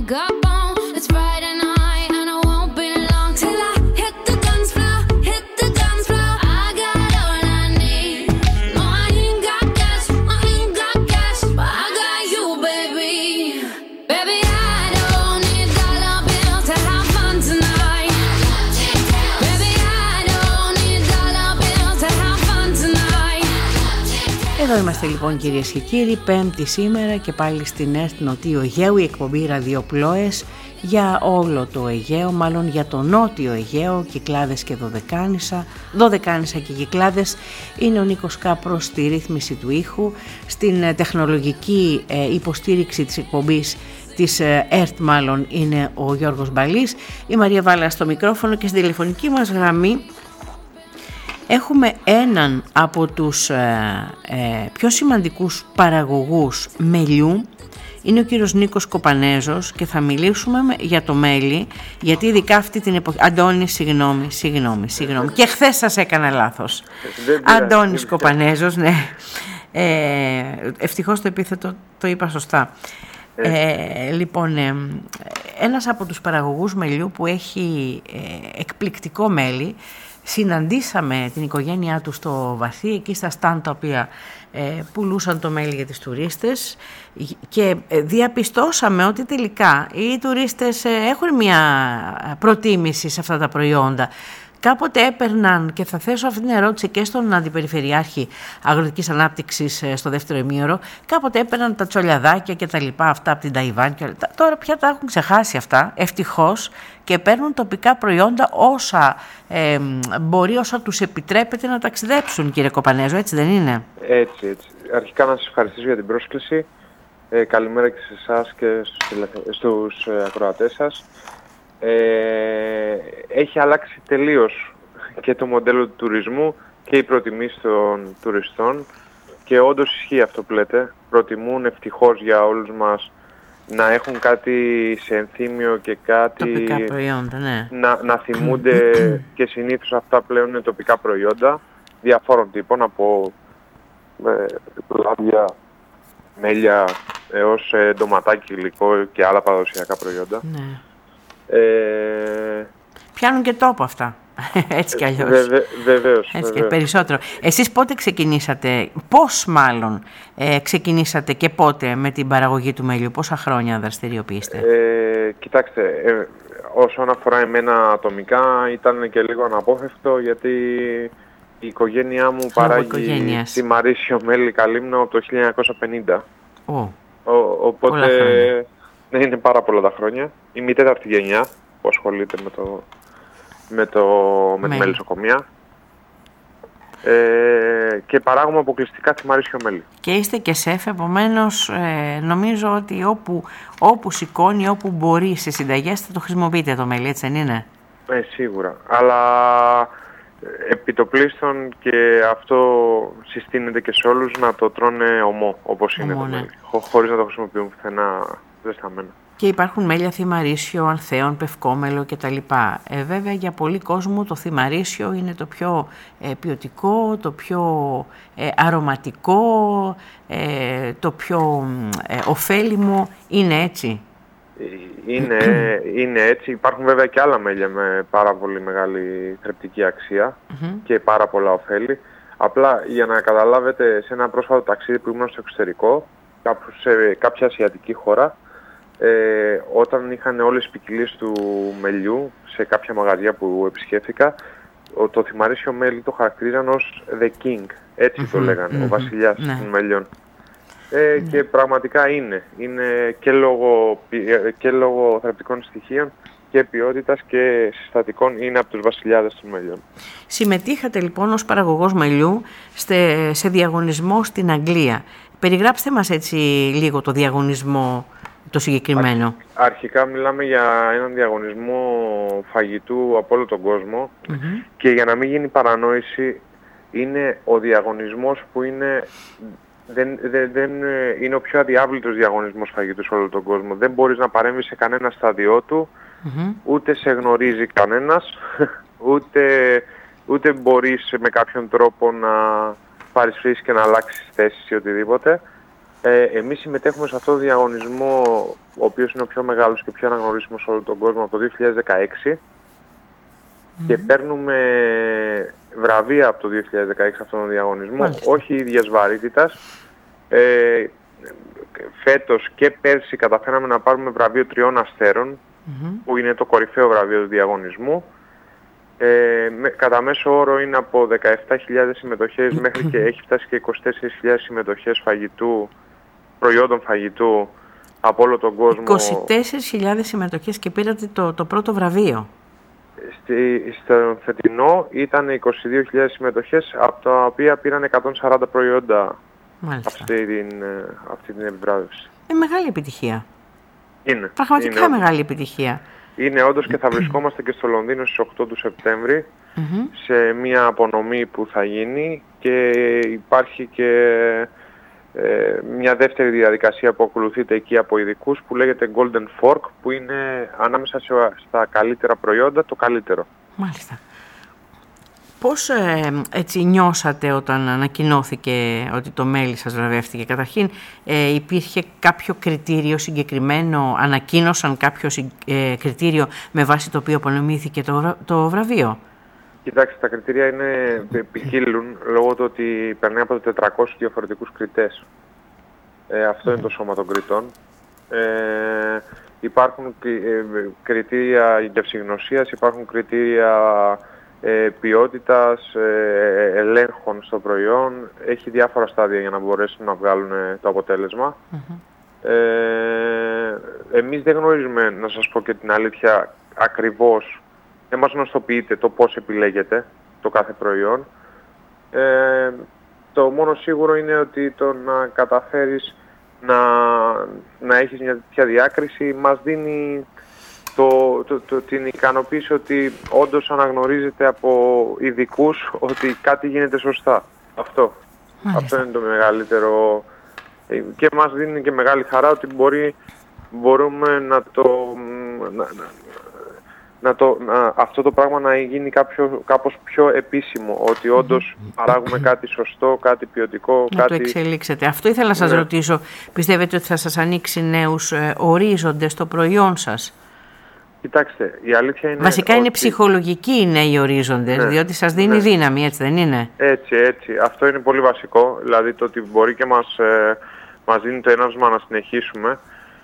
got bone. It's Friday night and I won't be long till I hit the dance floor, hit the dance floor. I got all I need. No, I ain't got cash, but I got you, baby. Baby, I don't need dollar bills to have fun tonight. Baby, I don't need dollar bills to have fun tonight. Εδώ είμαστε λοιπόν κυρίες και κύριοι, Πέμπτη σήμερα και πάλι στην ΕΡΤ Νοτίου Αιγαίου, η εκπομπή Ραδιοπλόες για όλο το Αιγαίο, μάλλον για το Νότιο Αιγαίο, Κυκλάδες και Δωδεκάνησα και Κυκλάδες. Είναι ο Νίκος Κάπρος στη ρύθμιση του ήχου, στην τεχνολογική υποστήριξη της εκπομπής της ΕΡΤ μάλλον είναι ο Γιώργος Μπαλής, η Μαρία Βάλα στο μικρόφωνο και στην τηλεφωνική μας γραμμή έχουμε έναν από τους πιο σημαντικούς παραγωγούς μελιού. Είναι ο κύριος Νίκος Κοπανέζος και θα μιλήσουμε για το μέλι, γιατί ειδικά αυτή την εποχή... Αντώνη, συγγνώμη. Και χθες σας έκανα λάθος. Αντώνης Κοπανέζος, ναι. Ευτυχώς το επίθετο το είπα σωστά. Λοιπόν, ένας από τους παραγωγούς μελιού που έχει εκπληκτικό μέλι. Συναντήσαμε την οικογένειά του στο Βαθύ, εκεί στα στάν τα οποία πουλούσαν το μέλι για τις τουρίστες και διαπιστώσαμε ότι τελικά οι τουρίστες έχουν μια προτίμηση σε αυτά τα προϊόντα. Κάποτε έπαιρναν, και θα θέσω αυτή την ερώτηση και στον Αντιπεριφερειάρχη Αγροτικής Ανάπτυξης στο δεύτερο ημίωρο, κάποτε έπαιρναν τα τσολιαδάκια και τα λοιπά αυτά από την Ταϊβάν. Τώρα πια τα έχουν ξεχάσει αυτά, ευτυχώς, και παίρνουν τοπικά προϊόντα όσα μπορεί, όσα τους επιτρέπεται να ταξιδέψουν, κύριε Κοπανέζο, έτσι δεν είναι? Έτσι. Αρχικά να σας ευχαριστήσω για την πρόσκληση. Καλημέρα και σε εσάς και στους ακροατές σας. Έχει αλλάξει τελείως και το μοντέλο του τουρισμού και οι προτιμήσεις των τουριστών και όντως ισχύει αυτό που λέτε. Προτιμούν ευτυχώς για όλους μας να έχουν κάτι σε ενθύμιο και κάτι τοπικά προϊόντα, ναι. να θυμούνται και συνήθως αυτά πλέον είναι τοπικά προϊόντα διαφόρων τύπων, από λάδια, μέλια έως ντοματάκι, γλυκό και άλλα παραδοσιακά προϊόντα. Ναι. Πιάνουν και τόπο αυτά, έτσι κι αλλιώς. Βεβαίως. Έτσι και περισσότερο. Εσείς πότε ξεκινήσατε, πώς μάλλον ξεκινήσατε και πότε με την παραγωγή του μέλιου, πόσα χρόνια δραστηριοποιείστε? Κοιτάξτε, όσον αφορά εμένα ατομικά ήταν και λίγο αναπόφευκτο, γιατί η οικογένειά μου παράγει θυμαρίσιο μέλι καλύμνο από το 1950. Οπότε ναι, είναι πάρα πολλά τα χρόνια. Είμαι η τέταρτη γενιά που ασχολείται με τη μελισσοκομεία και παράγουμε αποκλειστικά θυμαρίσιο μέλι. Και είστε και σεφ, επομένως νομίζω ότι όπου σηκώνει, όπου μπορεί σε συνταγές θα το χρησιμοποιείτε το μέλι, έτσι δεν είναι? Σίγουρα, αλλά επιτοπλίστων, και αυτό συστήνεται και σε όλους, να το τρώνε ομό, όπως είναι το μέλι, χωρίς να το χρησιμοποιούν πουθενά ζεσταμένα. Και υπάρχουν μέλια θυμαρίσιο, ανθέων, πευκόμελο κτλ. Βέβαια για πολλοί κόσμο το θυμαρίσιο είναι το πιο ποιοτικό, το πιο αρωματικό, το πιο ωφέλιμο. Είναι έτσι? Είναι έτσι. Υπάρχουν βέβαια και άλλα μέλια με πάρα πολύ μεγάλη θρεπτική αξία και πάρα πολλά ωφέλη. Απλά για να καταλάβετε, σε ένα πρόσφατο ταξίδι που ήμουν στο εξωτερικό, κάπου σε κάποια ασιατική χώρα, όταν είχαν όλες τις ποικιλίες του μελιού σε κάποια μαγαζιά που επισκέφθηκα, το θυμαρίσιο μέλι το χαρακτηρίζαν ως the king, έτσι το λέγανε, ο βασιλιάς των μελιών. Και πραγματικά είναι και λόγω θρεπτικών στοιχείων και ποιότητας και συστατικών, είναι από τους βασιλιάδες των μελιών. Συμμετείχατε λοιπόν ως παραγωγός μελιού σε διαγωνισμό στην Αγγλία. Περιγράψτε μας έτσι λίγο το διαγωνισμό το συγκεκριμένο. Αρχικά μιλάμε για έναν διαγωνισμό φαγητού από όλο τον κόσμο και για να μην γίνει παρανόηση, είναι ο διαγωνισμός που δεν είναι ο πιο αδιάβλητος διαγωνισμός φαγητού σε όλο τον κόσμο. Δεν μπορείς να παρέμβεις σε κανένα στάδιο του, ούτε σε γνωρίζει κανένας, ούτε μπορείς με κάποιον τρόπο να παρισφρήσεις και να αλλάξεις θέσεις ή οτιδήποτε. Εμείς συμμετέχουμε σε αυτό το διαγωνισμό, ο οποίος είναι ο πιο μεγάλος και πιο αναγνωρίσιμος σε όλο τον κόσμο, από το 2016 και παίρνουμε βραβεία από το 2016 αυτόν τον διαγωνισμό, όχι ίδιας βαρύτητας. Φέτος και πέρσι καταφέραμε να πάρουμε βραβείο 3 αστέρων, που είναι το κορυφαίο βραβείο του διαγωνισμού. Κατά μέσο όρο είναι από 17.000 συμμετοχές μέχρι και έχει φτάσει και 24.000 συμμετοχές προϊόντων φαγητού από όλο τον κόσμο. 24.000 συμμετοχές και πήρατε το πρώτο βραβείο. Στο φετινό ήταν 22.000 συμμετοχές, από τα οποία πήραν 140 προϊόντα αυτή την επιβράβευση. Μεγάλη επιτυχία. Είναι. Πραγματικά μεγάλη επιτυχία. Είναι όντως, και θα βρισκόμαστε και στο Λονδίνο στις 8 του Σεπτέμβρη σε μια απονομή που θα γίνει, και υπάρχει και μια δεύτερη διαδικασία που ακολουθείται εκεί από ειδικούς, που λέγεται Golden Fork, που είναι ανάμεσα στα καλύτερα προϊόντα το καλύτερο. Μάλιστα. Πώς έτσι νιώσατε όταν ανακοινώθηκε ότι το μέλι σας βραβεύτηκε? Καταρχήν, υπήρχε κάποιο κριτήριο συγκεκριμένο, ανακοίνωσαν κάποιο κριτήριο με βάση το οποίο απονομήθηκε το βραβείο? Κοιτάξτε, τα κριτήρια ποικίλουν λόγω του ότι περνάει από 400 διαφορετικούς κριτές. Αυτό είναι το σώμα των κριτών. Υπάρχουν κριτήρια γευσηγνωσίας, υπάρχουν κριτήρια ποιότητας, ελέγχων στο προϊόν. Έχει διάφορα στάδια για να μπορέσουν να βγάλουν το αποτέλεσμα. Εμείς δεν γνωρίζουμε, να σας πω και την αλήθεια, ακριβώς, δεν μας γνωστοποιείται το πώς επιλέγεται το κάθε προϊόν. Το μόνο σίγουρο είναι ότι το να καταφέρεις να έχεις μια τέτοια διάκριση μας δίνει την ικανοποίηση ότι όντως αναγνωρίζεται από ειδικούς ότι κάτι γίνεται σωστά. Αυτό είναι το μεγαλύτερο, και μας δίνει και μεγάλη χαρά ότι μπορούμε αυτό το πράγμα να γίνει κάπως πιο επίσημο, ότι όντως παράγουμε κάτι σωστό, κάτι ποιοτικό. Να το εξελίξετε. Αυτό ήθελα να σας ρωτήσω. Πιστεύετε ότι θα σας ανοίξει νέους ορίζοντες στο προϊόν σας? Κοιτάξτε, η αλήθεια είναι βασικά είναι ψυχολογικοί οι νέοι ορίζοντες, διότι σας δίνει δύναμη, έτσι δεν είναι? Έτσι. Αυτό είναι πολύ βασικό. Δηλαδή το ότι μπορεί και μας δίνει το έναυσμα να συνεχίσουμε.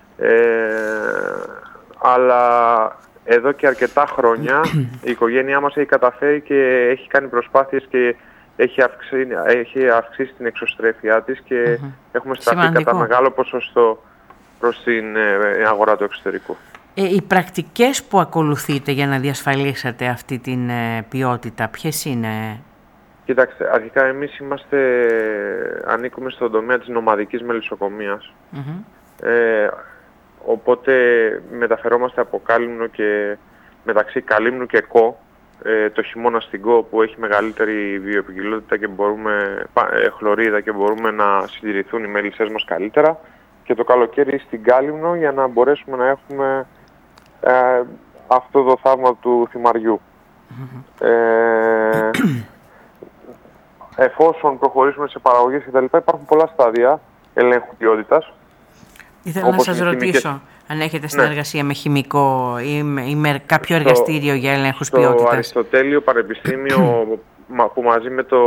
Αλλά εδώ και αρκετά χρόνια η οικογένειά μας έχει καταφέρει και έχει κάνει προσπάθειες και έχει αυξήσει την εξωστρέφειά της και έχουμε σταθεί κατά μεγάλο ποσοστό προς την αγορά του εξωτερικού. Οι πρακτικές που ακολουθείτε για να διασφαλίσετε αυτή την ποιότητα, ποιες είναι? Κοιτάξτε, αρχικά εμείς ανήκουμε στον τομέα της νομαδικής μελισσοκομείας. Οπότε μεταφερόμαστε από Κάλυμνο και μεταξύ Καλύμνου και Κο, το χειμώνα στην Κο που έχει μεγαλύτερη βιοποικιλότητα και χλωρίδα και μπορούμε να συντηρηθούν οι μέλισσές μας καλύτερα, και το καλοκαίρι στην Κάλυμνο για να μπορέσουμε να έχουμε αυτό το θαύμα του θυμαριού. Εφόσον προχωρήσουμε σε παραγωγές και τα λοιπά, υπάρχουν πολλά στάδια ελέγχου ποιότητας. Ήθελα να σας ρωτήσω αν έχετε συνεργασία με χημικό ή με κάποιο εργαστήριο για ελέγχους ποιότητας. Στο Αριστοτέλειο Πανεπιστήμιο που μαζί με το...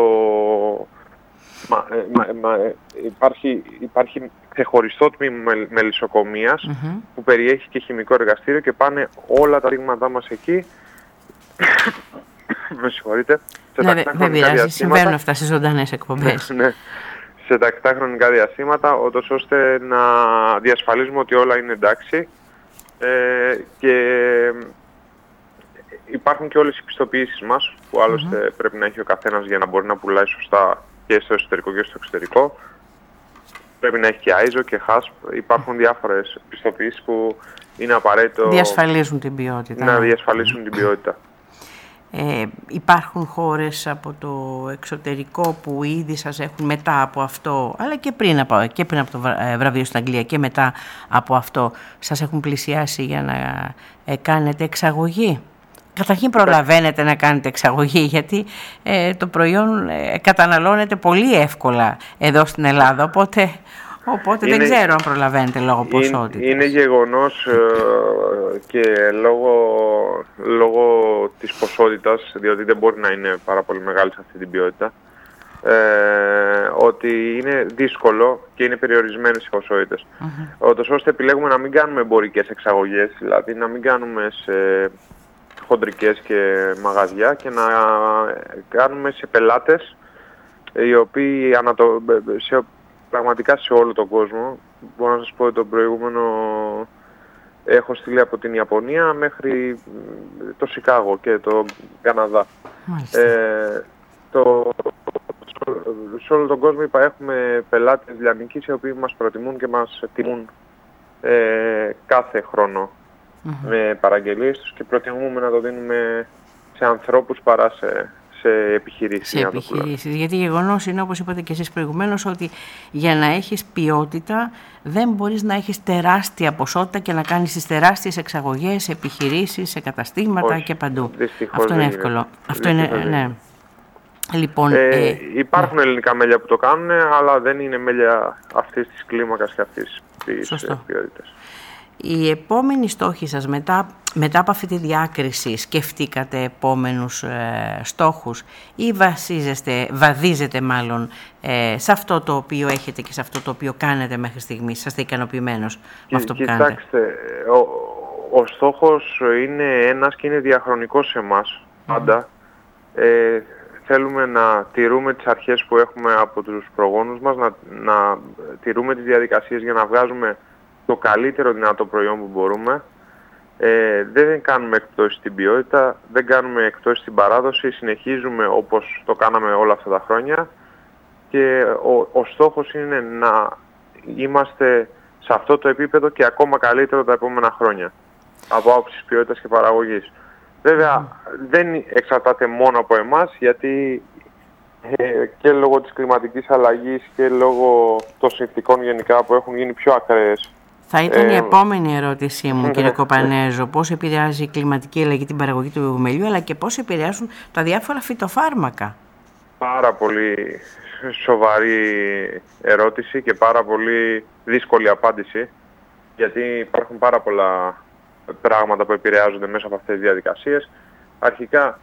υπάρχει ξεχωριστό τμήμα μελισσοκομείας που περιέχει και χημικό εργαστήριο και πάνε όλα τα δείγματά μας εκεί. Με συγχωρείτε. Δεν πειράζει, συμβαίνουν αυτά σε ζωντανές εκπομπές. Σε τακτικά χρονικά διαστήματα, ώστε να διασφαλίζουμε ότι όλα είναι εντάξει, και υπάρχουν και όλες οι πιστοποιήσεις μας που άλλωστε πρέπει να έχει ο καθένας για να μπορεί να πουλάει σωστά και στο εσωτερικό και στο εξωτερικό. Πρέπει να έχει και ISO και HASP. Υπάρχουν διάφορες πιστοποιήσεις που είναι απαραίτητο διασφαλίζουν την ποιότητα. Να διασφαλίσουν την ποιότητα. Υπάρχουν χώρες από το εξωτερικό που ήδη σας έχουν μετά από αυτό, αλλά και πριν από το βραβείο στην Αγγλία και μετά από αυτό, σας έχουν πλησιάσει για να κάνετε εξαγωγή? Καταρχήν προλαβαίνετε να κάνετε εξαγωγή, γιατί το προϊόν καταναλώνεται πολύ εύκολα εδώ στην Ελλάδα, οπότε Οπότε δεν ξέρω αν προλαβαίνετε λόγω ποσότητας. Είναι γεγονός και λόγω της ποσότητας, διότι δεν μπορεί να είναι πάρα πολύ μεγάλη σε αυτή την ποιότητα, ότι είναι δύσκολο και είναι περιορισμένες οι ποσότητες. Ότως ώστε επιλέγουμε να μην κάνουμε εμπορικές εξαγωγές, δηλαδή να μην κάνουμε σε χοντρικές και μαγαζιά και να κάνουμε σε πελάτες οι οποίοι πραγματικά σε όλο τον κόσμο. Μπορώ να σας πω ότι το προηγούμενο έχω στείλει από την Ιαπωνία μέχρι το Σικάγο και το Καναδά. Σε όλο τον κόσμο έχουμε πελάτες λιανικής οι οποίοι μας προτιμούν και μας τιμούν κάθε χρόνο με παραγγελίες τους και προτιμούμε να το δίνουμε σε ανθρώπους παρά σε επιχειρήσεις. Σε επιχειρήσεις, γιατί γεγονός είναι, όπως είπατε και εσείς προηγουμένως, ότι για να έχεις ποιότητα δεν μπορείς να έχεις τεράστια ποσότητα και να κάνεις τις τεράστιες εξαγωγές σε επιχειρήσεις, σε καταστήματα και παντού. Αυτό είναι εύκολο. Αυτό είναι, ναι. Λοιπόν, υπάρχουν ελληνικά μέλια που το κάνουν, αλλά δεν είναι μέλια αυτής της κλίμακας και αυτής της ποιότητας. Οι επόμενοι στόχοι σας μετά από αυτή τη διάκριση, σκεφτήκατε επόμενους στόχους ή βαδίζετε μάλλον σε αυτό το οποίο έχετε και σε αυτό το οποίο κάνετε μέχρι στιγμής? Είστε ικανοποιημένος με αυτό που κάνετε? Κοιτάξτε, ο στόχος είναι ένας και είναι διαχρονικός σε εμάς πάντα. Θέλουμε να τηρούμε τις αρχές που έχουμε από τους προγόνους μας, να τηρούμε τις διαδικασίες για να βγάζουμε το καλύτερο δυνατό προϊόν που μπορούμε. Δεν κάνουμε εκπτώσεις στην ποιότητα, δεν κάνουμε εκπτώσεις στην παράδοση, συνεχίζουμε όπως το κάναμε όλα αυτά τα χρόνια και ο στόχος είναι να είμαστε σε αυτό το επίπεδο και ακόμα καλύτερο τα επόμενα χρόνια από άποψης ποιότητας και παραγωγής. Βέβαια δεν εξαρτάται μόνο από εμάς, γιατί και λόγω της κλιματικής αλλαγής και λόγω των συνθηκών γενικά που έχουν γίνει πιο ακραίες. Θα ήταν η επόμενη ερώτησή μου, κύριε Κοπανέζο, πώς επηρεάζει η κλιματική αλλαγή την παραγωγή του μελιού, αλλά και πώς επηρεάζουν τα διάφορα φυτοφάρμακα? Πάρα πολύ σοβαρή ερώτηση και πάρα πολύ δύσκολη απάντηση, γιατί υπάρχουν πάρα πολλά πράγματα που επηρεάζονται μέσα από αυτές τις διαδικασίες. Αρχικά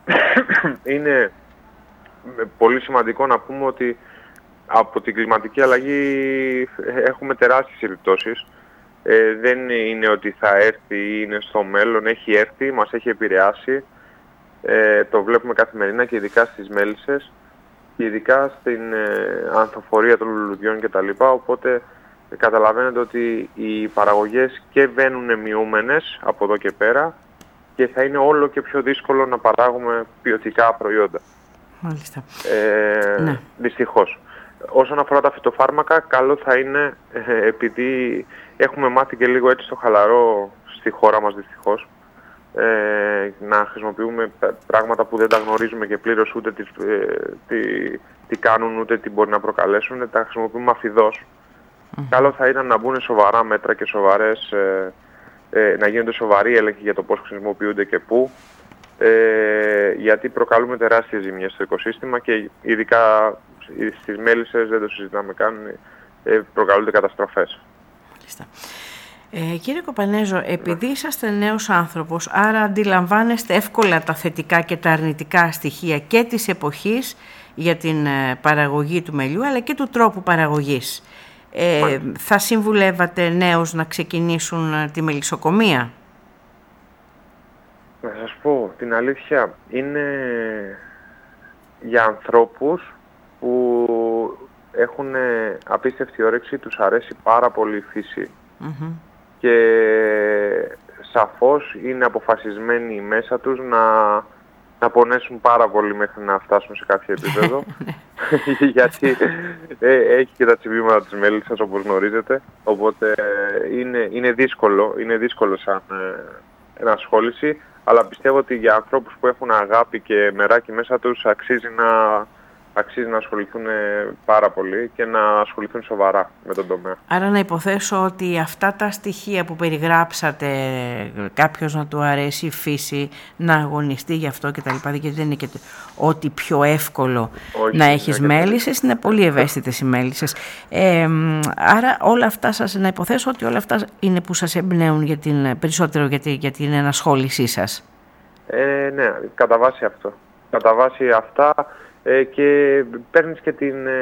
είναι πολύ σημαντικό να πούμε ότι από την κλιματική αλλαγή έχουμε τεράστιες επιπτώσεις. Δεν είναι ότι θα έρθει ή είναι στο μέλλον, έχει έρθει, μας έχει επηρεάσει. Το βλέπουμε καθημερινά και ειδικά στις μέλισσες και ειδικά στην ανθοφορία των λουλουδιών κτλ. Οπότε καταλαβαίνετε ότι οι παραγωγές και βαίνουν μειούμενες από εδώ και πέρα και θα είναι όλο και πιο δύσκολο να παράγουμε ποιοτικά προϊόντα. Μάλιστα. Ναι. Δυστυχώς. Όσον αφορά τα φυτοφάρμακα, καλό θα είναι, επειδή έχουμε μάθει και λίγο έτσι στο χαλαρό στη χώρα μας δυστυχώς, να χρησιμοποιούμε πράγματα που δεν τα γνωρίζουμε και πλήρως ούτε τι κάνουν ούτε τι μπορεί να προκαλέσουν, τα χρησιμοποιούμε αφιδώς. Καλό θα ήταν να μπουν σοβαρά μέτρα και να γίνονται σοβαροί έλεγχοι για το πώς χρησιμοποιούνται και πού, γιατί προκαλούμε τεράστιες ζημιές στο οικοσύστημα και ειδικά στις μέλισσες, δεν το συζητάμε καν, προκαλούνται καταστροφές. Κύριε Κοπανέζο, επειδή είσαστε νέος άνθρωπος, άρα αντιλαμβάνεστε εύκολα τα θετικά και τα αρνητικά στοιχεία και της εποχής για την παραγωγή του μελιού, αλλά και του τρόπου παραγωγής. Θα συμβουλεύατε νέους να ξεκινήσουν τη μελισσοκομεία? Να σας πω την αλήθεια, είναι για ανθρώπους που έχουν απίστευτη όρεξη, τους αρέσει πάρα πολύ η φύση και σαφώς είναι αποφασισμένοι μέσα τους να πονέσουν πάρα πολύ μέχρι να φτάσουν σε κάποιο επίπεδο γιατί έχει και τα τσιμπήματα της μέλισσας όπως γνωρίζετε, οπότε είναι δύσκολο σαν ενασχόληση, αλλά πιστεύω ότι για ανθρώπους που έχουν αγάπη και μεράκι μέσα τους αξίζει αξίζει να ασχοληθούν πάρα πολύ και να ασχοληθούν σοβαρά με τον τομέα. Άρα να υποθέσω ότι αυτά τα στοιχεία που περιγράψατε, κάποιος να του αρέσει η φύση, να αγωνιστεί γι' αυτό κτλ. Γιατί δεν είναι και ό,τι πιο εύκολο. Όχι, να έχεις μέλισσες, είναι πολύ ευαίσθητες οι μέλισσες. Άρα όλα αυτά να υποθέσω ότι όλα αυτά είναι που σας εμπνέουν περισσότερο για την ενασχόλησή σας. Ναι, κατά βάση αυτό. Κατά βάση αυτά και παίρνεις και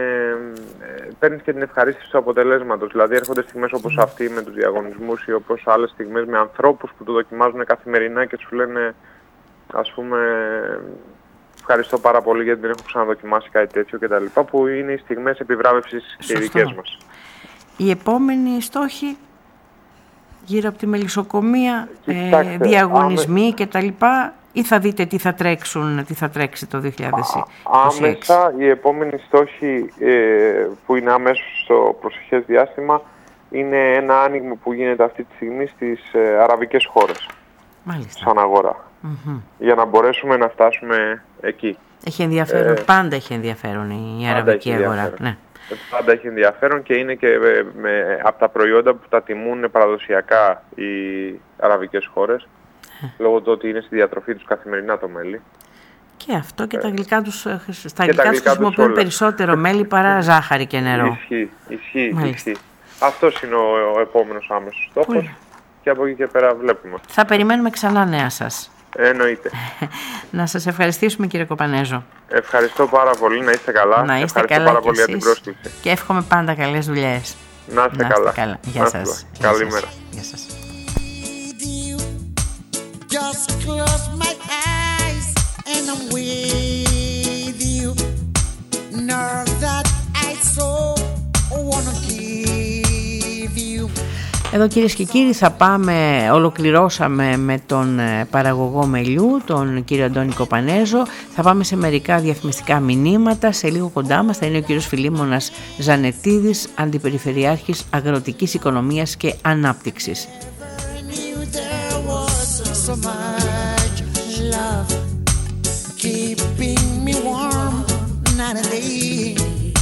την ευχαρίστηση του αποτελέσματος. Δηλαδή έρχονται στιγμές όπως αυτή με τους διαγωνισμούς ή όπως άλλες στιγμές με ανθρώπους που το δοκιμάζουν καθημερινά και σου λένε, ας πούμε, ευχαριστώ πάρα πολύ γιατί δεν έχω ξαναδοκιμάσει κάτι τέτοιο κτλ. Που είναι οι στιγμές επιβράβευσης και οι δικές μας. Οι επόμενοι στόχοι γύρω από τη μελισσοκομεία, διαγωνισμοί κτλ. Ή θα δείτε τι θα τρέξει το 2026. Άμεσα, οι επόμενοι στόχοι που είναι αμέσως στο προσεχές διάστημα είναι ένα άνοιγμα που γίνεται αυτή τη στιγμή στις αραβικές χώρες. Μάλιστα. Σαν αγορά. Για να μπορέσουμε να φτάσουμε εκεί. Έχει ενδιαφέρον, πάντα έχει ενδιαφέρον η αραβική αγορά. Ναι. Πάντα έχει ενδιαφέρον και είναι και από τα προϊόντα που τα τιμούν παραδοσιακά οι αραβικές χώρες. Λόγω του ότι είναι στη διατροφή τους καθημερινά το μέλι. Και αυτό και τα γλυκά τους, χρησιμοποιούν περισσότερο μέλι παρά ζάχαρη και νερό. Ισχύει. Αυτός είναι ο επόμενος άμεσος στόχος και από εκεί και πέρα βλέπουμε. Θα περιμένουμε ξανά νέα σας. Εννοείται. Να σας ευχαριστήσουμε, κύριε Κοπανέζο. Ευχαριστώ πάρα πολύ, να είστε καλά. Ευχαριστώ πάρα πολύ για την πρόσκληση. Και εύχομαι πάντα καλές δουλειές. Να είστε καλά. Γεια σας. Καλημέρα. Γεια σας. Just close my eyes and I'm with you. Know that I so wanna give you. Εδώ, κυρίες και κύριοι, ολοκληρώσαμε με τον παραγωγό μελιού, τον κύριο Αντώνη Κοπανέζο. Θα πάμε σε μερικά διαφημιστικά μηνύματα. Σε λίγο κοντά μας θα είναι ο κύριος Φιλίμωνας Ζανετίδης, Αντιπεριφερειάρχης Αγροτικής Οικονομίας και Ανάπτυξης. So much love keeping me warm night and day.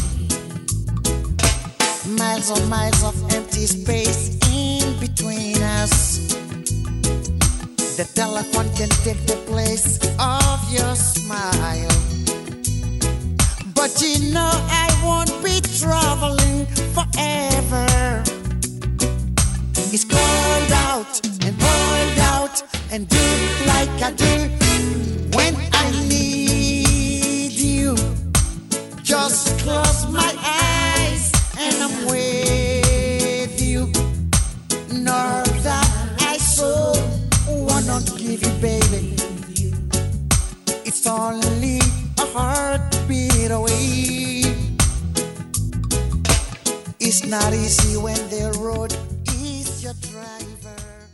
Miles on miles of empty space in between us. The telephone can take the place of your smile. But you know I won't be traveling forever. It's cold out and cold out, and do like I do when I need you. Just close my eyes and I'm with you. Know that I so wanna give you, baby. It's only a heartbeat away. It's not easy when the road is your driver.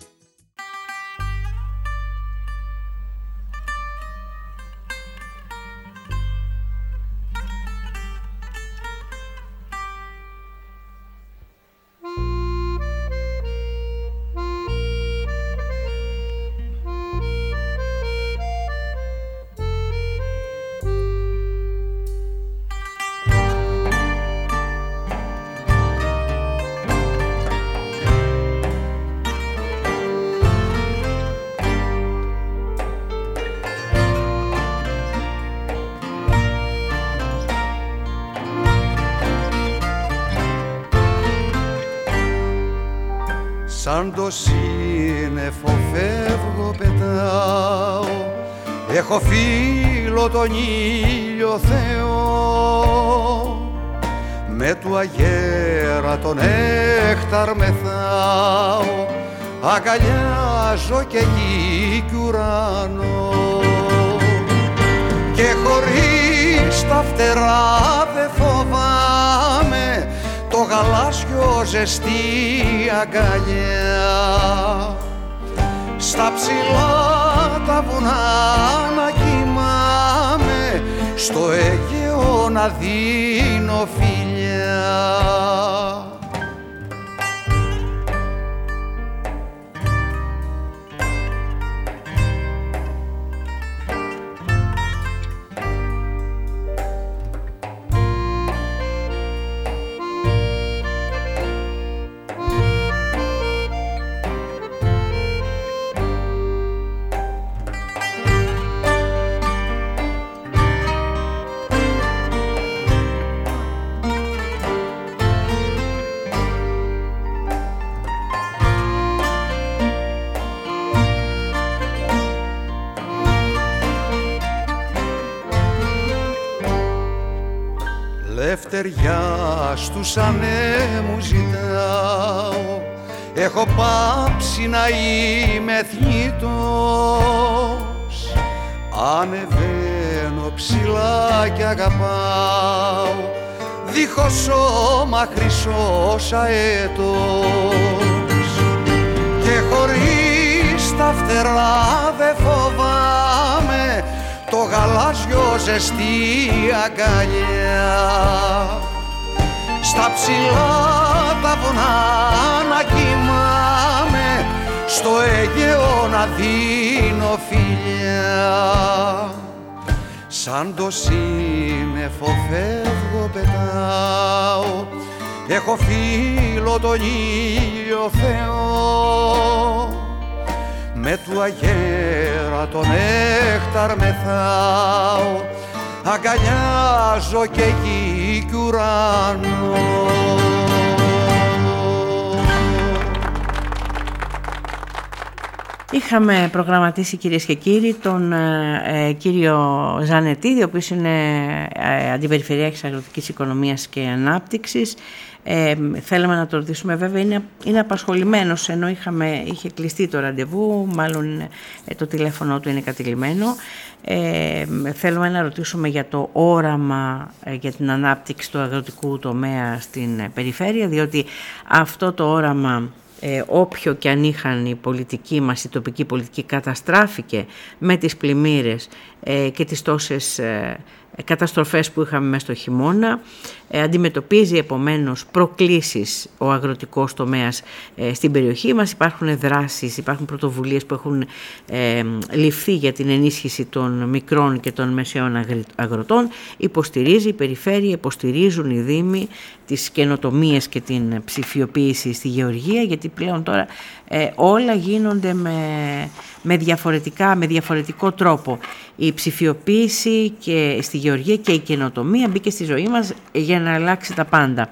Σαν το σύννεφο φεύγω, πετάω, έχω φίλο τον ήλιο Θεό, με του αγέρα τον νέκταρ μεθάω, αγκαλιάζω και γη κι ουρανό, και χωρίς τα φτερά δε φοβάμαι το γαλάζιο ζεστή αγκαλιά. Στα ψηλά τα βουνά να κοιμάμαι, στο Αιγαίο να δίνω φιλιά. λευτεριά στους ανέμους ζητάω. Έχω πάψει να είμαι θνητός, ανεβαίνω ψηλά κι αγαπάω, δίχως σώμα χρυσός αέτος. Και χωρίς τα φτερά δε φοβάμαι το γαλάζιο ζεστή αγκαλιά. Στα ψηλά τα βουνά να κοιμάμαι, στο Αιγαίο να δίνω φιλιά. Σαν το σύννεφο φεύγω πετάω, έχω φίλο τον ήλιο Θεό. Με του αγέρα τον νέκταρ μεθάω, αγκαλιάζω και γη κι ουρανό. Είχαμε προγραμματίσει, κυρίες και κύριοι, τον κύριο Ζανετίδη, ο οποίος είναι αντιπεριφερειάρχης Αγροτικής Οικονομίας και Ανάπτυξης. Θέλαμε να το ρωτήσουμε, βέβαια είναι απασχολημένος, ενώ είχε κλειστεί το ραντεβού, μάλλον το τηλέφωνο του είναι κατηλημμένο. Θέλουμε να ρωτήσουμε για το όραμα για την ανάπτυξη του αγροτικού τομέα στην περιφέρεια, διότι αυτό το όραμα, όποιο και αν είχαν η πολιτική μας, η τοπική πολιτική, καταστράφηκε με τις πλημμύρες και τις τόσες καταστροφές που είχαμε μέσα στο χειμώνα. Αντιμετωπίζει επομένως προκλήσεις ο αγροτικός τομέας στην περιοχή μας. Υπάρχουν δράσεις, υπάρχουν πρωτοβουλίες που έχουν ληφθεί για την ενίσχυση των μικρών και των μεσαίων αγροτών. Υποστηρίζει η περιφέρεια, υποστηρίζουν οι δήμοι τις καινοτομίες και την ψηφιοποίηση στη γεωργία, γιατί πλέον τώρα όλα γίνονται με διαφορετικό τρόπο. Η ψηφιοποίηση και στη γεωργία και η καινοτομία μπήκε στη ζωή μας για να αλλάξει τα πάντα.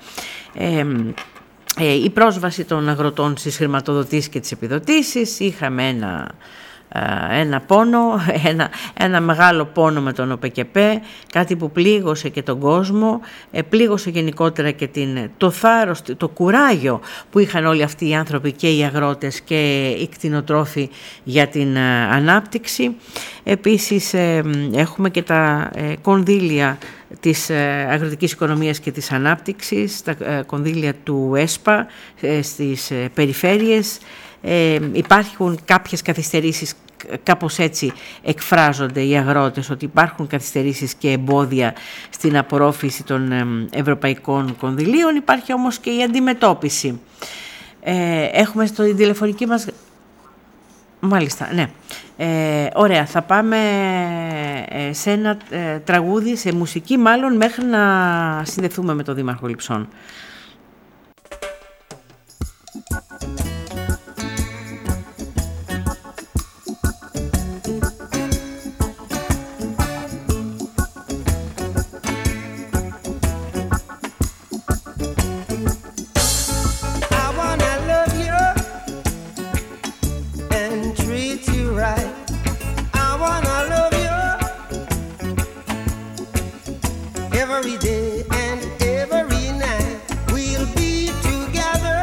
Η πρόσβαση των αγροτών στις χρηματοδοτήσεις και τις επιδοτήσεις, είχαμε ένα πόνο, ένα μεγάλο πόνο με τον ΟΠΕΚΕΠΕ, κάτι που πλήγωσε και τον κόσμο, πλήγωσε γενικότερα και το θάρρος, το κουράγιο που είχαν όλοι αυτοί οι άνθρωποι, και οι αγρότες και οι κτηνοτρόφοι, για την ανάπτυξη. Επίσης έχουμε και τα κονδύλια της αγροτικής οικονομίας και της ανάπτυξης, τα κονδύλια του ΕΣΠΑ στις περιφέρειες. Υπάρχουν κάποιες καθυστερήσεις, κάπως έτσι εκφράζονται οι αγρότες, ότι υπάρχουν καθυστερήσεις και εμπόδια στην απορρόφηση των ευρωπαϊκών κονδυλίων. Υπάρχει όμως και η αντιμετώπιση. Έχουμε στο τηλεφωνική μας... Μάλιστα, ναι. Ωραία, θα πάμε σε ένα τραγούδι, σε μουσική μάλλον, μέχρι να συνδεθούμε με τον Δήμαρχο Λειψών. Every day and every night we'll be together.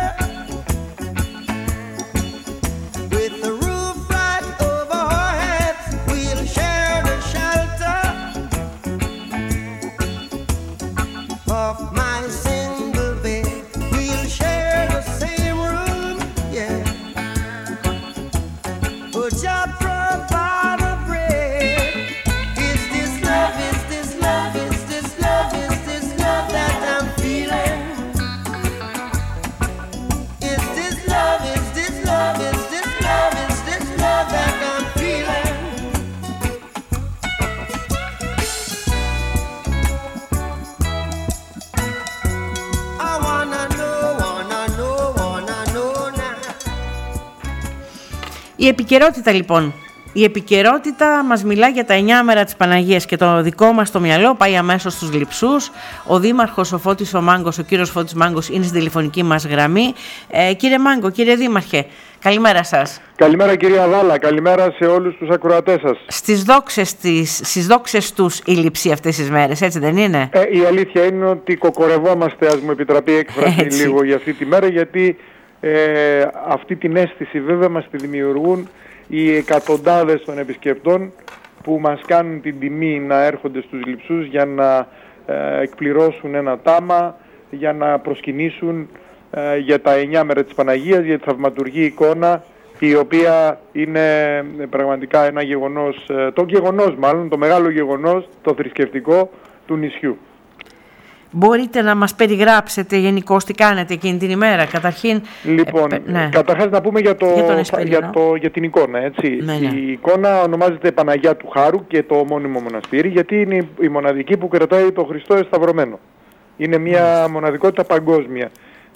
Η επικαιρότητα λοιπόν. Η επικαιρότητα μας μιλά για τα 9 μέρα της Παναγίας και το δικό μας το μυαλό πάει αμέσως στους Λειψούς. Ο Δήμαρχος, ο Φώτης ο Μάγκος, ο κύριος Φώτης Μάγκος είναι στην τηλεφωνική μας γραμμή. Κύριε Μάγκο, κύριε Δήμαρχε, Καλημέρα σας. Καλημέρα κυρία Δάλα, καλημέρα σε όλους τους ακροατές σας. Στις δόξες τους η λειψή αυτές τις μέρες, έτσι δεν είναι? Η αλήθεια είναι ότι κοκορευόμαστε, ας μου επιτραπεί η έκφραση λίγο για αυτή τη μέρα, γιατί αυτή την αίσθηση βέβαια μας τη δημιουργούν οι εκατοντάδες των επισκεπτών που μας κάνουν την τιμή να έρχονται στους λειψούς για να εκπληρώσουν ένα τάμα, για να προσκυνήσουν για τα 9 μέρα της Παναγίας, για τη θαυματουργή εικόνα, η οποία είναι πραγματικά ένα γεγονός, το μεγάλο γεγονός, το θρησκευτικό του νησιού. Μπορείτε να μας περιγράψετε γενικώς τι κάνετε εκείνη την ημέρα, καταρχήν? Λοιπόν, καταρχάς να πούμε για την εικόνα, έτσι. Ναι. Η εικόνα ονομάζεται Παναγιά του Χάρου και το ομώνυμο μοναστήρι, γιατί είναι η μοναδική που κρατάει το Χριστό εσταυρωμένο. Είναι μια μοναδικότητα παγκόσμια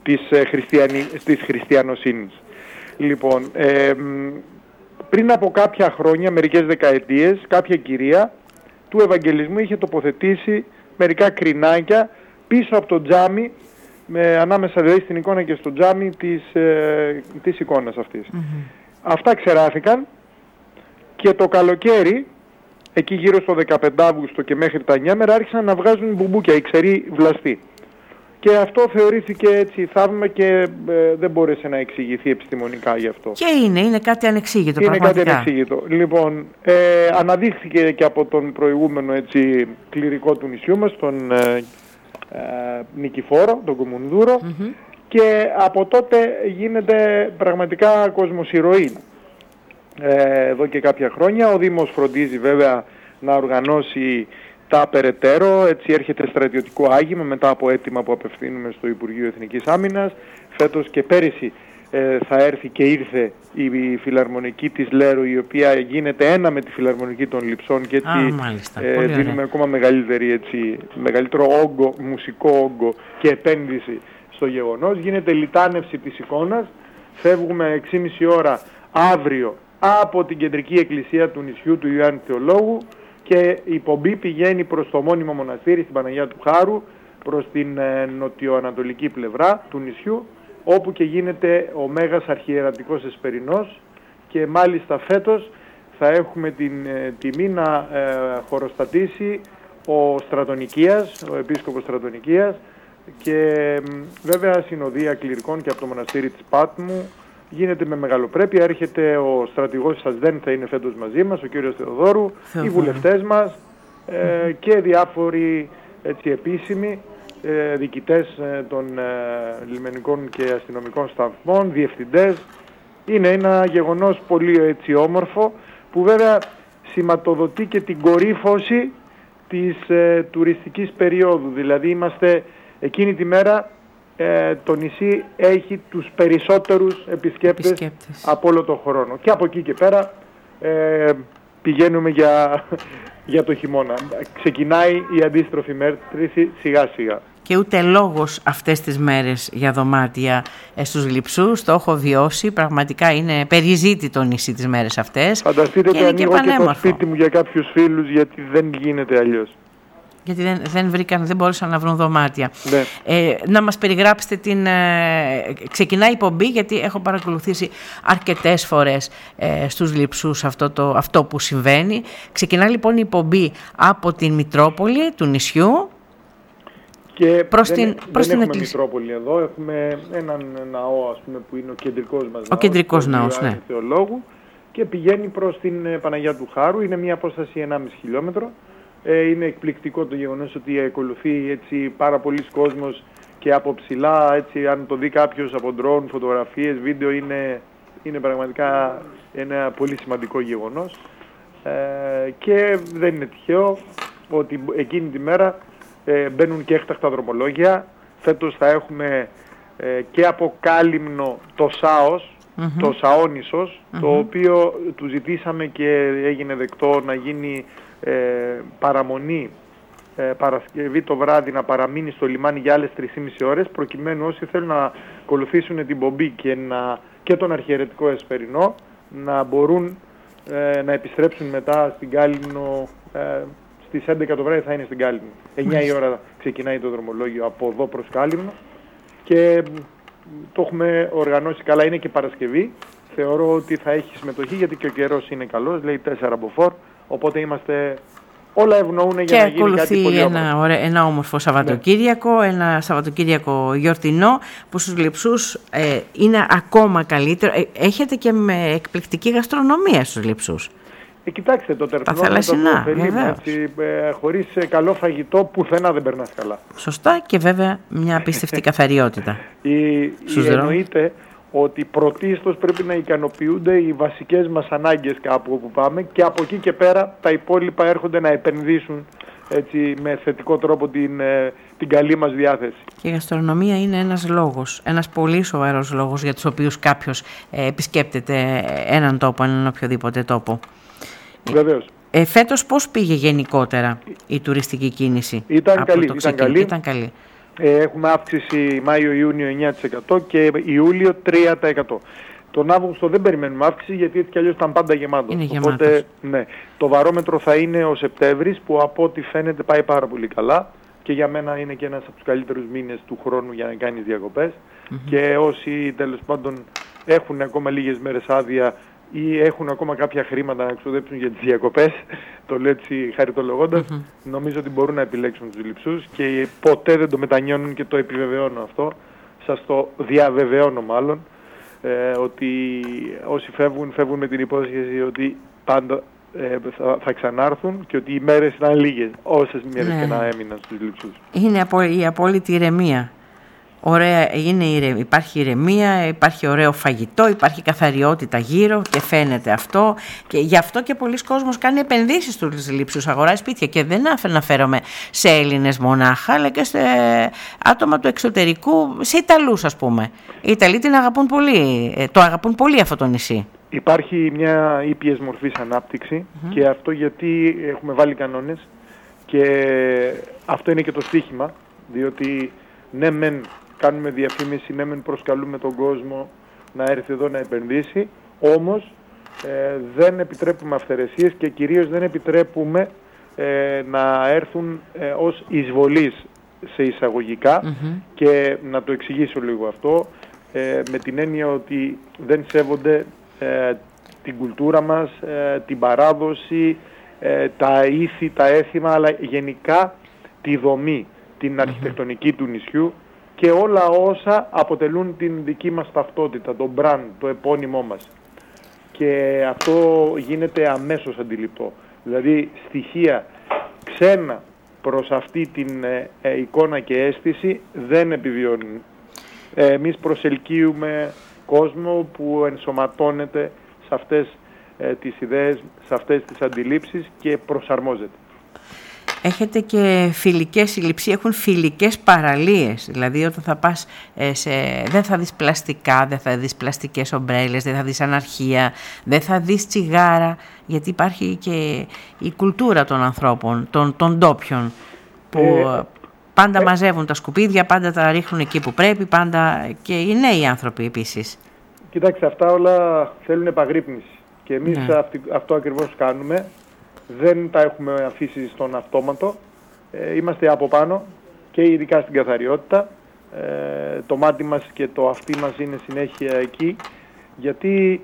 της χριστιανοσύνης. Λοιπόν, πριν από κάποια χρόνια, μερικές δεκαετίες, κάποια κυρία του Ευαγγελισμού είχε τοποθετήσει μερικά κρινάκια πίσω από το τζάμι, ανάμεσα δηλαδή στην εικόνα και στο τζάμι της εικόνας αυτής. Αυτά ξεράθηκαν και το καλοκαίρι, εκεί γύρω στο 15 Αύγουστο και μέχρι τα 9 μέρα, άρχισαν να βγάζουν μπουμπούκια, η ξερή βλαστή. Και αυτό θεωρήθηκε έτσι θαύμα και δεν μπόρεσε να εξηγηθεί επιστημονικά γι' αυτό. Και είναι κάτι ανεξήγητο πραγματικά. Είναι κάτι ανεξήγητο. Λοιπόν, αναδείχθηκε και από τον προηγούμενο έτσι, κληρικό του νησιού μας, τον Νικηφόρο, τον Κομμουνδούρο, και από τότε γίνεται πραγματικά κοσμοσυρωή. Εδώ και κάποια χρόνια ο Δήμος φροντίζει βέβαια να οργανώσει τα περαιτέρω, έτσι έρχεται στρατιωτικό άγημα μετά από αίτημα που απευθύνουμε στο Υπουργείο Εθνικής Άμυνας. Φέτος και πέρυσι θα έρθει και ήρθε η φιλαρμονική της Λέρου, η οποία γίνεται ένα με τη φιλαρμονική των Λειψών και έτσι δίνουμε ακόμα μεγαλύτερο όγκο, μουσικό όγκο και επένδυση στο γεγονός. Γίνεται λιτάνευση της εικόνας, φεύγουμε 6.30 ώρα αύριο από την κεντρική εκκλησία του νησιού του Ιωάννη Θεολόγου και η πομπή πηγαίνει προς το μόνιμο μοναστήρι στην Παναγιά του Χάρου, προς την νοτιοανατολική πλευρά του νησιού, όπου και γίνεται ο Μέγας Αρχιερατικός Εσπερινός, και μάλιστα φέτος θα έχουμε την τιμή να χωροστατήσει ο Στρατονικίας, ο Επίσκοπος Στρατονικίας, και βέβαια συνοδεία κληρικών και από το μοναστήρι της Πάτμου. Γίνεται με μεγαλοπρέπεια, έρχεται ο στρατηγός σας, δεν θα είναι φέτος μαζί μας, ο κύριος Θεοδόρου, οι βουλευτές μας και διάφοροι έτσι, επίσημοι διοικητές των λιμενικών και αστυνομικών σταθμών, διευθυντές. Είναι ένα γεγονός πολύ έτσι, όμορφο, που βέβαια σηματοδοτεί και την κορύφωση της τουριστικής περίοδου. Δηλαδή είμαστε εκείνη τη μέρα, το νησί έχει τους περισσότερους επισκέπτες από όλο τον χρόνο. Και από εκεί και πέρα πηγαίνουμε για το χειμώνα. Ξεκινάει η αντίστροφη μέτρηση σιγά σιγά. Και ούτε λόγος αυτές τις μέρες για δωμάτια στους Λειψούς, το έχω βιώσει, πραγματικά είναι περιζήτητο νησί τις μέρες αυτές. Φανταστείτε και ανοίγω και το σπίτι μου για κάποιους φίλους, γιατί δεν γίνεται αλλιώς. Γιατί δεν μπορούσαν να βρουν δωμάτια. Ναι. Να μας περιγράψετε ξεκινάει η πομπή, γιατί έχω παρακολουθήσει αρκετές φορές στους Λειψούς αυτό που συμβαίνει. Ξεκινάει λοιπόν η πομπή από την Μητρόπολη του νησιού και προς την έχουμε εκκλησία. Μητρόπολη εδώ, έχουμε έναν ναό, ας πούμε, που είναι ο κεντρικός μας ο κεντρικός ναός, ναι. Θεολόγου, και πηγαίνει προς την Παναγιά του Χάρου. Είναι μια απόσταση 1,5 χιλιόμετρο. Είναι εκπληκτικό το γεγονός ότι ακολουθεί έτσι πάρα πολλοί κόσμος και από ψηλά, έτσι, αν το δει κάποιος από ντρόουν, φωτογραφίες, βίντεο, είναι πραγματικά ένα πολύ σημαντικό γεγονός. Και δεν είναι τυχαίο ότι εκείνη τη μέρα μπαίνουν και έκτακτα δρομολόγια. Φέτος θα έχουμε και από Κάλυμνο το ΣΑΟΣ, το Σαόνισος, το οποίο του ζητήσαμε και έγινε δεκτό να γίνει παραμονή Παρασκευή το βράδυ, να παραμείνει στο λιμάνι για άλλες 3,5 ώρες, προκειμένου όσοι θέλουν να ακολουθήσουν την πομπή και τον αρχιερετικό Εσπερινό να μπορούν να επιστρέψουν μετά στην Κάλυμνο. Στις 11 το βράδυ θα είναι στην Κάλυμνο. 9 η ώρα ξεκινάει το δρομολόγιο από εδώ προς Κάλυμνο και το έχουμε οργανώσει καλά. Είναι και Παρασκευή. θεωρώ ότι θα έχει συμμετοχή, γιατί και ο καιρός είναι καλός, λέει 4 μποφόρ, οπότε είμαστε... Όλα ευνοούν για να γίνει κάτι πολύ όμορφο. Και ένα όμορφο Σαββατοκύριακο, ένα Σαββατοκύριακο γιορτινό, που στους Λειψούς είναι ακόμα καλύτερο. Έχετε και με εκπληκτική γαστρονομία στους Λειψούς. Κοιτάξτε, το τερφινό χωρίς καλό φαγητό πουθενά δεν περνάς καλά. Σωστά, και βέβαια μια απίστευτη καθαριότητα. Εννοείται ότι πρωτίστως πρέπει να ικανοποιούνται οι βασικές μας ανάγκες κάπου όπου πάμε, και από εκεί και πέρα τα υπόλοιπα έρχονται να επενδύσουν έτσι, με θετικό τρόπο την καλή μας διάθεση. Και η γαστρονομία είναι ένας λόγος, ένας πολύ σοβαρός λόγος για τους οποίους κάποιος επισκέπτεται έναν τόπο, έναν οποιοδήποτε τόπο. Βεβαίως. Φέτος πώς πήγε γενικότερα η τουριστική κίνηση? Ήταν καλή. Έχουμε αύξηση Μάιο-Ιούνιο 9% και Ιούλιο 3%. Τον Αύγουστο δεν περιμένουμε αύξηση, γιατί έτσι κι αλλιώς ήταν πάντα γεμάτος. Οπότε, ναι, το βαρόμετρο θα είναι ο Σεπτέμβρης, που από ό,τι φαίνεται πάει πάρα πολύ καλά, και για μένα είναι και ένας από τους καλύτερους μήνες του χρόνου για να κάνεις διακοπές. Και όσοι τέλος πάντων έχουν ακόμα λίγες μέρες άδεια ή έχουν ακόμα κάποια χρήματα να εξοδέψουν για τις διακοπές, το λέω έτσι χαριτολογώντας, νομίζω ότι μπορούν να επιλέξουν τους Λειψούς, και ποτέ δεν το μετανιώνουν, και το επιβεβαιώνω αυτό, σας το διαβεβαιώνω μάλλον, ότι όσοι φεύγουν με την υπόσχεση ότι πάντα θα ξανάρθουν, και ότι οι μέρες ήταν λίγες, όσες μέρες και να έμειναν στους Λειψούς. Είναι η απόλυτη ηρεμία. Υπάρχει ηρεμία, υπάρχει ωραίο φαγητό, υπάρχει καθαριότητα γύρω και φαίνεται αυτό, και γι' αυτό και πολλοί κόσμος κάνει επενδύσεις στους Λειψούς, αγοράζει σπίτια, και δεν αναφέρομαι σε Έλληνες μονάχα, αλλά και σε άτομα του εξωτερικού, σε Ιταλούς ας πούμε. Οι Ιταλοί το αγαπούν πολύ αυτό το νησί. Υπάρχει μια ήπιες μορφής ανάπτυξη, και αυτό γιατί έχουμε βάλει κανόνες, και αυτό είναι και το στοίχημα, διότι ναι μεν κάνουμε διαφήμιση, ναι μεν προσκαλούμε τον κόσμο να έρθει εδώ να επενδύσει, όμως δεν επιτρέπουμε αυθαιρεσίες, και κυρίως δεν επιτρέπουμε να έρθουν ως εισβολείς σε εισαγωγικά, και να το εξηγήσω λίγο αυτό, με την έννοια ότι δεν σέβονται την κουλτούρα μας, την παράδοση, τα ήθη, τα έθιμα, αλλά γενικά τη δομή, την αρχιτεκτονική του νησιού, και όλα όσα αποτελούν την δική μας ταυτότητα, το brand, το επώνυμό μας. Και αυτό γίνεται αμέσως αντιληπτό. Δηλαδή στοιχεία ξένα προς αυτή την εικόνα και αίσθηση δεν επιβιώνουν. Εμείς προσελκύουμε κόσμο που ενσωματώνεται σε αυτές τις ιδέες, σε αυτές τις αντιλήψεις, και προσαρμόζεται. Έχετε και φιλικές, οι Λειψοί έχουν φιλικές παραλίες, δηλαδή όταν θα πας δεν θα δεις πλαστικά, δεν θα δεις πλαστικές ομπρέλες, δεν θα δεις αναρχία, δεν θα δεις τσιγάρα, γιατί υπάρχει και η κουλτούρα των ανθρώπων, των ντόπιων, που πάντα μαζεύουν τα σκουπίδια, πάντα τα ρίχνουν εκεί που πρέπει, πάντα, και οι νέοι άνθρωποι επίσης. Κοιτάξτε, αυτά όλα θέλουν επαγρύπνηση, και εμείς αυτό ακριβώς κάνουμε. Δεν τα έχουμε αφήσει στον αυτόματο, είμαστε από πάνω, και ειδικά στην καθαριότητα. Το μάτι μας και το αυτί μας είναι συνέχεια εκεί, γιατί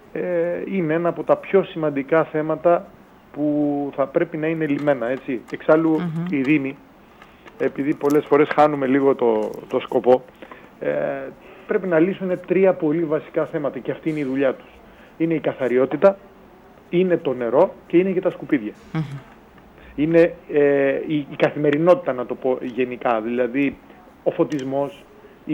είναι ένα από τα πιο σημαντικά θέματα που θα πρέπει να είναι λυμμένα, έτσι. Εξάλλου οι Δήμοι, επειδή πολλές φορές χάνουμε λίγο το σκοπό, πρέπει να λύσουν 3 πολύ βασικά θέματα, και αυτή είναι η δουλειά τους. Είναι η καθαριότητα, είναι το νερό, και είναι και τα σκουπίδια. Είναι η καθημερινότητα, να το πω γενικά, δηλαδή ο φωτισμός,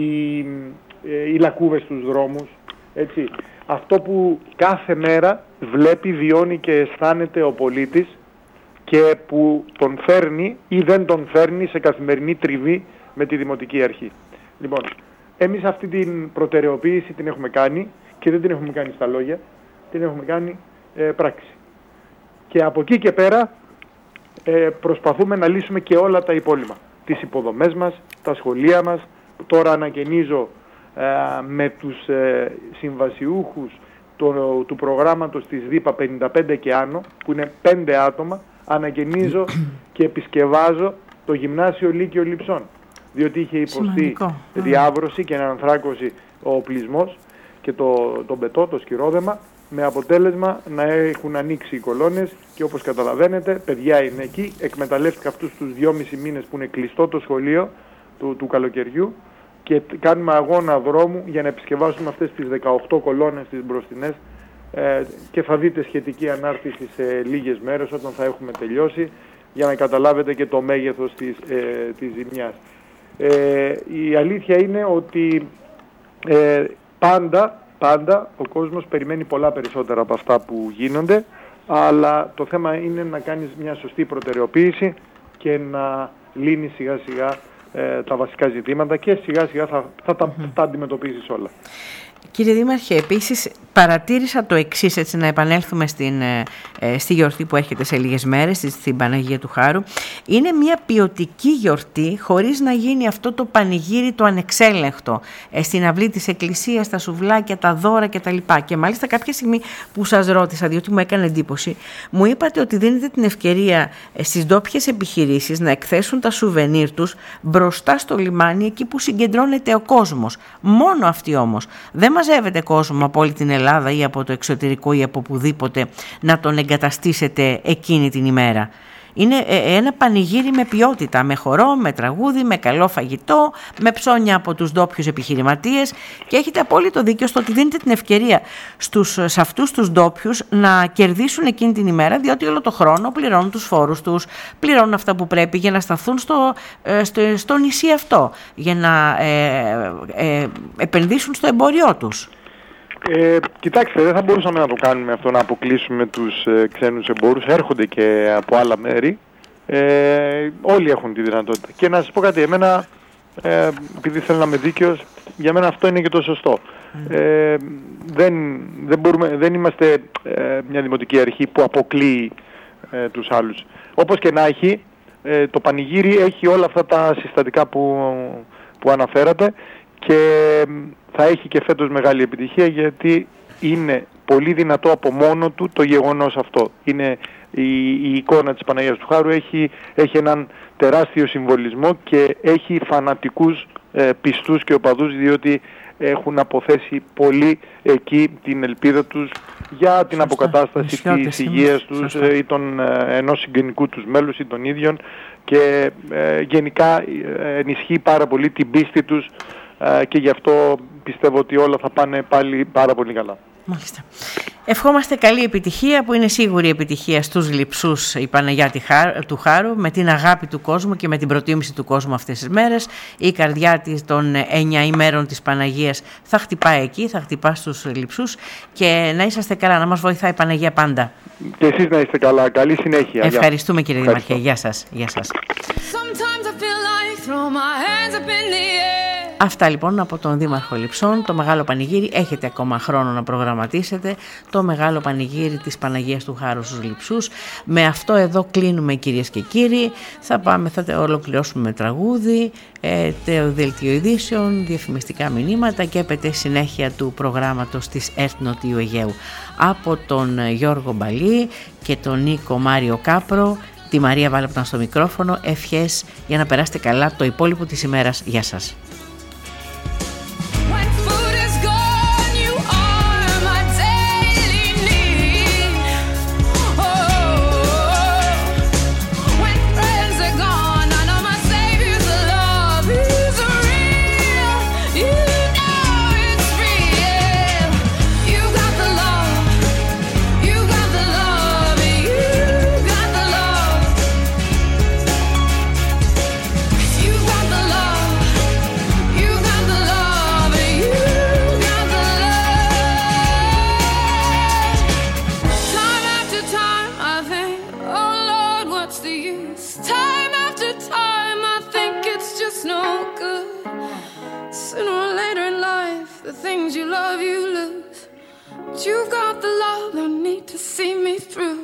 οι λακκούβες στους δρόμους, έτσι. Αυτό που κάθε μέρα βλέπει, βιώνει και αισθάνεται ο πολίτης, και που τον φέρνει ή δεν τον φέρνει σε καθημερινή τριβή με τη Δημοτική Αρχή. Λοιπόν, εμείς αυτή την προτεραιοποίηση την έχουμε κάνει, και δεν την έχουμε κάνει στα λόγια, την έχουμε κάνει πράξη. Και από εκεί και πέρα προσπαθούμε να λύσουμε και όλα τα υπόλοιπα. Τις υποδομές μας, τα σχολεία μας. Τώρα ανακαινίζω με τους συμβασιούχους του προγράμματος της ΔΥΠΑ 55 και άνω, που είναι 5 άτομα, ανακαινίζω και επισκευάζω το Γυμνάσιο Λύκειο Λειψών, διότι είχε υποστεί διάβρωση και ανανθράκωση ο οπλισμός, και το μπετό, το σκυρόδεμα, με αποτέλεσμα να έχουν ανοίξει οι κολόνες και όπως καταλαβαίνετε, παιδιά είναι εκεί, εκμεταλλεύτηκα αυτούς τους 2,5 μήνες που είναι κλειστό το σχολείο του καλοκαιριού και κάνουμε αγώνα δρόμου για να επισκευάσουμε αυτές τις 18 κολόνες τις μπροστινές και θα δείτε σχετική ανάρτηση σε λίγες μέρες όταν θα έχουμε τελειώσει για να καταλάβετε και το μέγεθος της ζημιάς. Η αλήθεια είναι ότι πάντα ο κόσμος περιμένει πολλά περισσότερα από αυτά που γίνονται, αλλά το θέμα είναι να κάνεις μια σωστή προτεραιοποίηση και να λύνεις σιγά σιγά τα βασικά ζητήματα και σιγά σιγά θα τα αντιμετωπίσεις όλα. Κύριε Δήμαρχε, επίσης παρατήρησα το εξής, έτσι να επανέλθουμε στη γιορτή που έχετε σε λίγες μέρες, στην Παναγία του Χάρου. Είναι μια ποιοτική γιορτή χωρίς να γίνει αυτό το πανηγύρι το ανεξέλεγκτο στην αυλή της εκκλησίας, τα σουβλάκια, τα δώρα κτλ. Και μάλιστα κάποια στιγμή που σας ρώτησα, διότι μου έκανε εντύπωση, μου είπατε ότι δίνετε την ευκαιρία στις ντόπιες επιχειρήσεις να εκθέσουν τα σουβενίρ τους μπροστά στο λιμάνι, εκεί που συγκεντρώνεται ο κόσμος. Μόνο αυτοί όμως. Δεν μαζεύετε κόσμο από όλη την Ελλάδα ή από το εξωτερικό ή από οπουδήποτε να τον εγκαταστήσετε εκείνη την ημέρα. Είναι ένα πανηγύρι με ποιότητα, με χορό, με τραγούδι, με καλό φαγητό, με ψώνια από τους ντόπιους επιχειρηματίες και έχετε απόλυτο δίκιο στο ότι δίνετε την ευκαιρία σε αυτούς τους ντόπιους να κερδίσουν εκείνη την ημέρα, διότι όλο το χρόνο πληρώνουν τους φόρους τους, πληρώνουν αυτά που πρέπει για να σταθούν στο νησί αυτό, για να επενδύσουν στο εμπόριό τους. Κοιτάξτε, δεν θα μπορούσαμε να το κάνουμε αυτό, να αποκλείσουμε τους ξένους εμπόρους. Έρχονται και από άλλα μέρη. Όλοι έχουν τη δυνατότητα. Και να σας πω κάτι, εμένα, επειδή θέλω να είμαι δίκαιος, για μένα αυτό είναι και το σωστό. Δεν είμαστε μια δημοτική αρχή που αποκλείει τους άλλους. Όπως και να έχει, το πανηγύρι έχει όλα αυτά τα συστατικά που αναφέρατε και θα έχει και φέτος μεγάλη επιτυχία, γιατί είναι πολύ δυνατό από μόνο του το γεγονός αυτό. Είναι η εικόνα της Παναγίας του Χάρου έχει έναν τεράστιο συμβολισμό και έχει φανατικούς πιστούς και οπαδούς, διότι έχουν αποθέσει πολύ εκεί την ελπίδα τους για την αποκατάσταση της υγείας τους ή ενός συγγενικού τους μέλους ή των ίδιων, και γενικά ενισχύει πάρα πολύ την πίστη τους και γι' αυτό πιστεύω ότι όλα θα πάνε πάλι πάρα πολύ καλά. Μάλιστα. Ευχόμαστε καλή επιτυχία, που είναι σίγουρη επιτυχία στους λειψούς η Παναγιά του Χάρου, με την αγάπη του κόσμου και με την προτίμηση του κόσμου αυτές τις μέρες. Η καρδιά των 9 ημέρων της Παναγίας θα χτυπάει εκεί, θα χτυπά στους λειψούς, και να είσαστε καλά, να μας βοηθάει η Παναγία πάντα. Και εσείς να είστε καλά, καλή συνέχεια. Ευχαριστούμε κύριε Δήμαρχε, γεια σας. Αυτά λοιπόν από τον Δήμαρχο Λειψών, το μεγάλο πανηγύρι. Έχετε ακόμα χρόνο να προγραμματίσετε το μεγάλο πανηγύρι της Παναγίας του Χάρου στους Λειψούς. Με αυτό εδώ κλείνουμε, κυρίες και κύριοι. Θα ολοκληρώσουμε με τραγούδι, το δελτίο ειδήσεων, διαφημιστικά μηνύματα και έπεται συνέχεια του προγράμματος της ΕΡΤ Νοτιού Αιγαίου. Από τον Γιώργο Μπαλή και τον Νίκο Μάριο Κάπρο, τη Μαρία Βάλεπνα στο μικρόφωνο, ευχές για να περάσετε καλά το υπόλοιπο της ημέρας. Γεια σας. You've got the love, no need to see me through.